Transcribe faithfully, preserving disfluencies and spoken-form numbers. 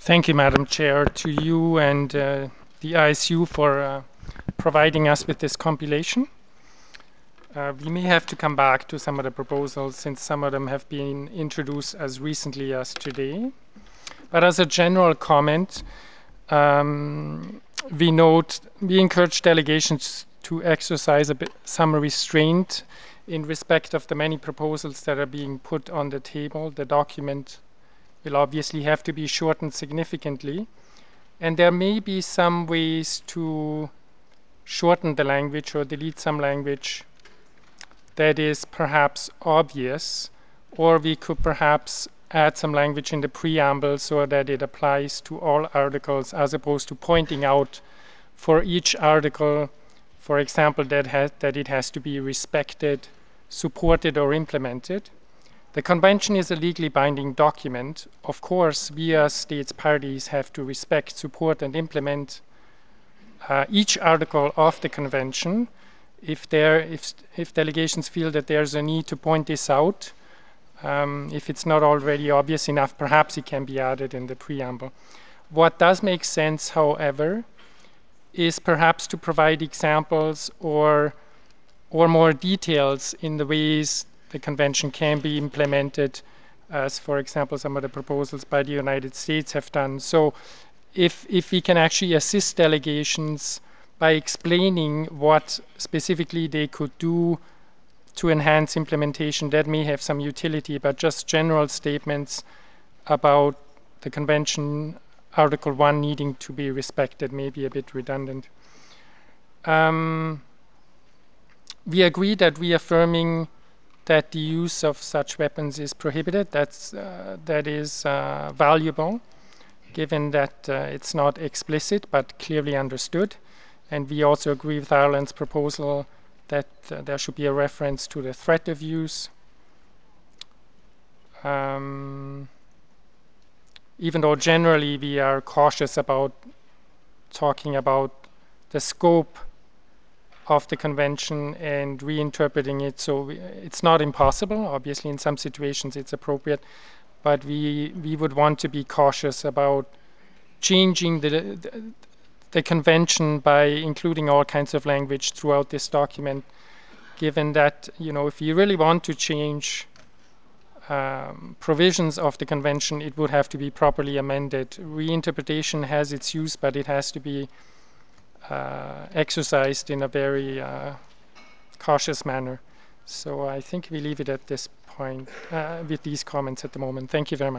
Thank you, Madam Chair, to you and uh, the I S U for uh, providing us with this compilation. Uh, we may have to come back to some of the proposals since some of them have been introduced as recently as today. But as a general comment, um, we note, we encourage delegations to exercise a bit, some restraint in respect of the many proposals that are being put on the table. The document will obviously have to be shortened significantly. And there may be some ways to shorten the language or delete some language that is perhaps obvious, or we could perhaps add some language in the preamble so that it applies to all articles as opposed to pointing out for each article, for example, that, has, that it has to be respected, supported, or implemented. The convention is a legally binding document. Of course, we as states parties have to respect, support, and implement uh, each article of the convention. If, there, if, if delegations feel that there's a need to point this out, um, if it's not already obvious enough, perhaps it can be added in the preamble. What does make sense, however, is perhaps to provide examples or, or more details in the ways the convention can be implemented, as, for example, some of the proposals by the United States have done. So if, if we can actually assist delegations by explaining what specifically they could do to enhance implementation, that may have some utility, but just general statements about the convention, Article one needing to be respected may be a bit redundant. Um, we agree that reaffirming that the use of such weapons is prohibited. That's, uh, that is uh, valuable, given that uh, it's not explicit but clearly understood. And we also agree with Ireland's proposal that uh, there should be a reference to the threat of use. Um, even though generally we are cautious about talking about the scope of the convention and reinterpreting it, so we, it's not impossible. Obviously, in some situations it's appropriate, but we we would want to be cautious about changing the, the the convention by including all kinds of language throughout this document, given that, you know, if you really want to change um, provisions of the convention, it would have to be properly amended. Reinterpretation has its use, but it has to be uh, exercised in a very uh, cautious manner. So I think we leave it at this point uh, with these comments at the moment. Thank you very much.